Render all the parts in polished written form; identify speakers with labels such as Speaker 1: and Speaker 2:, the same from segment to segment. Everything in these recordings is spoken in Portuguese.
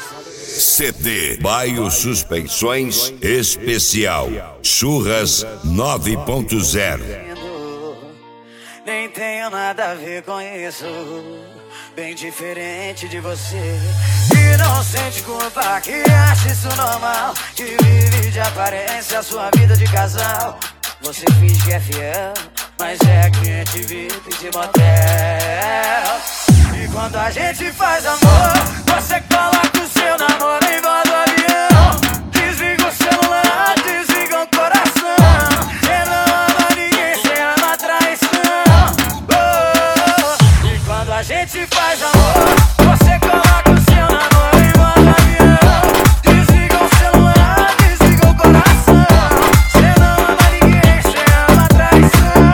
Speaker 1: CD Baio Suspensões Especial Churras 9.0.
Speaker 2: Nem tenho nada a ver com isso, bem diferente de você. E não sente culpa, que acha isso normal, que vive de aparência a sua vida de casal. Você finge que é fiel, mas é cliente VIP de motel. E quando a gente faz amor, você coloca o seu namoro em modo avião. Desliga o celular, desliga o coração. Você não ama ninguém, você ama traição. Oh. E quando a gente faz amor, você coloca o seu namoro em modo avião. Desliga o celular, desliga o coração. Você não ama ninguém, você ama traição.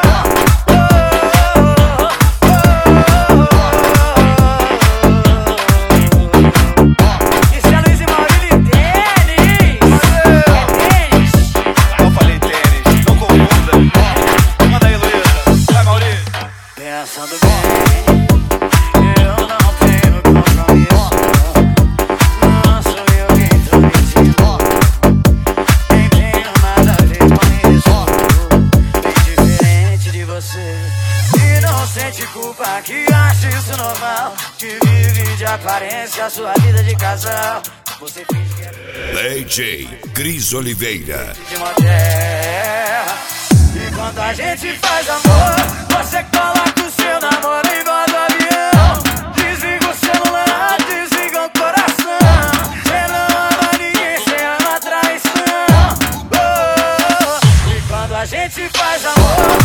Speaker 2: Isso é Luiz e Maurílio e tênis. É tênis.
Speaker 3: Eu falei tênis, não confunda. Manda aí, Luísa. Vai, Maurício.
Speaker 2: Pensando bem, eu não tenho compromisso. Não sou eu quem tô mentindo. Nem tenho nada a ver com isso, bem diferente de você. E não sente culpa, que acha isso normal, que vive de aparência a sua vida de casal. Você finge que é
Speaker 1: DJ Cris Oliveira.
Speaker 2: de motel. E quando a gente faz amor, você coloca o seu namoro em modo avião. Desliga o celular, desliga o coração. Você não ama ninguém, você ama traição. Oh. E quando a gente faz amor,